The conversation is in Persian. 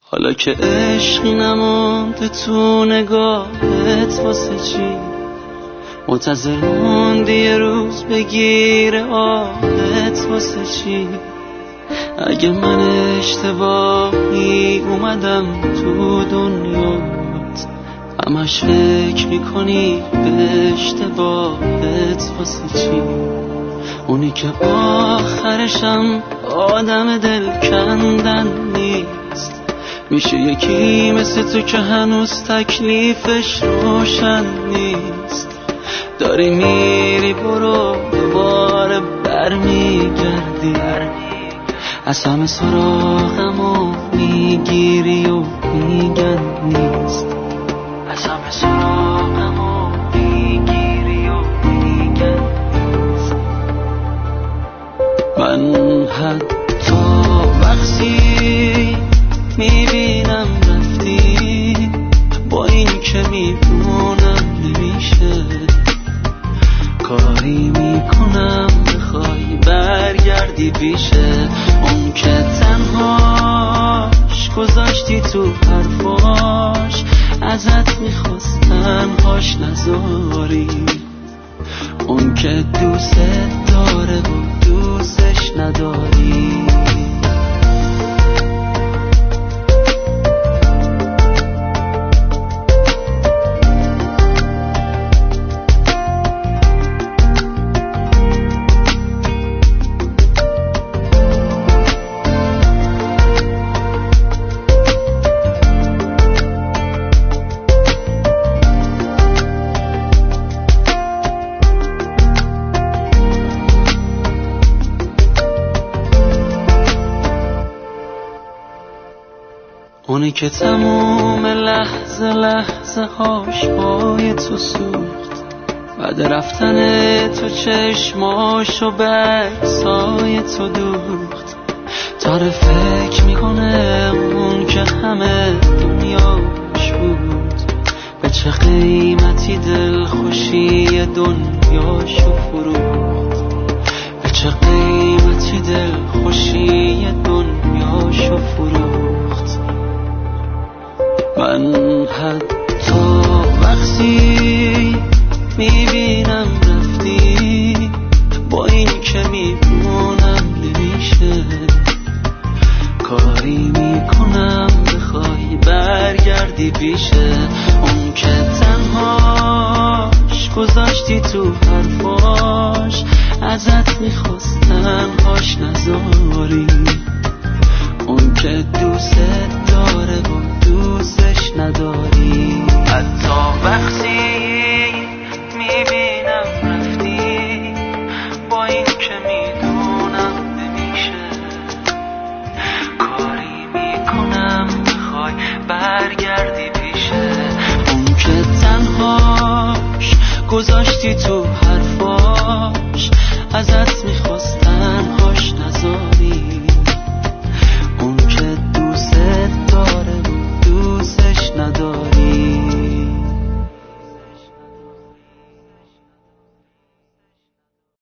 حالا که عشقی نمونده تو نگاهت واسه چی؟ منتظر موندی یه روز بگیره آهت واسه چی؟ اگه من اشتباهی اومدم تو دنیات، همش فکر میکنی به اشتباهت واسه چی؟ اونی که آخرشم آدم دل کندن نیست، میشه یکی مثل تو که هنوز تکلیفش روشن نیست. داری میری برو دوباره برمیگردی، از همه سراغمو میگیری و میگن نیست، از همه سراغمو میگیری و میگن نیست. من حتی وقتی میبینم رفتی، با این که میدونم نمیشه، کاری میکنم بخوای برگردی پیشه. اون که تنهاش گذاشتی تو حرفاش، ازت میخواست تنهاش نذاری. اون که دوست داره و دوستش نداری. اونی که تموم لحظه لحظه هاش پای تو سوخت، بعد رفتن تو چشماشو به عکسای تو دوخت. داره فکر میکنه اون که همه دنیاش بود، به چه قیمتی دل خوشی دنیاشو فروخت، به چه قیمتی دل خوشی دنیاشو فروخت. من حتی وقتی میبینم رفتی، با این که میدونم نمیشه، کاری میکنم بخوای برگردی پیشه. اون که تنهاش گذاشتی تو حرفاش، ازت میخواست تنهاش نذاری. اون که دوست داره و دوستش نداری. حتی وقتی میبینم رفتی، با این که میدونم نمیشه، کاری میکنم بخوای برگردی پیشه. اون که تنهاش گذاشتی تو حرفاش، ازت میخواست تنهاش نذاری.